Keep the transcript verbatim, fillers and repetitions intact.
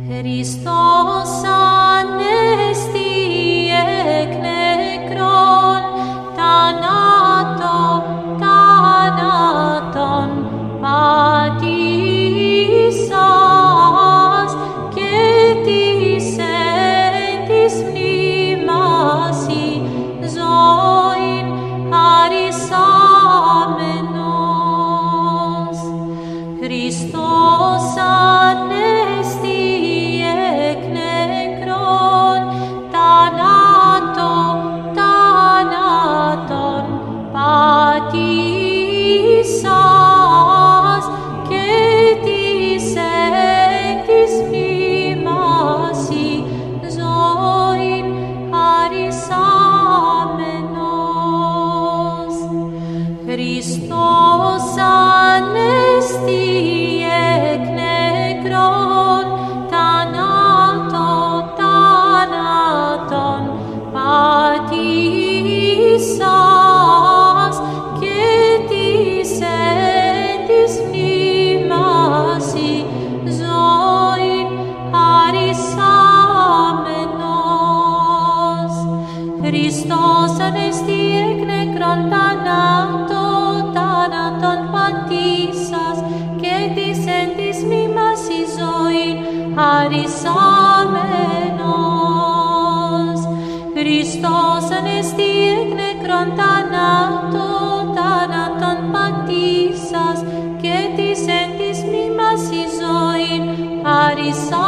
Χριστός ανέστη εκ νεκρών, θανάτω, θάνατον πατήσας και της εν της μνήμασι ζωήν χαρισάμενος. Χριστός ανέστη εκ νεκρών, θανάτω, θάνατον πατήσας και της εν της μνήμασι ζωήν χαρισάμενος. Χριστός ανέστη εκ νεκρών, θανάτω, θάνατον πατήσας και της εν της μνήμασι ζωήν χαρισάμενος. Χριστός ανέστη εκ νεκρών, θανάτω, θάνατον πατήσας και της εν της μνήμασι ζωήν χαρισάμενος. Χριστός ανέστη εκ νεκρών, θανάτω, θάνατον πατήσας και της εν της μνήμασι ζωήν χαρισάμενος.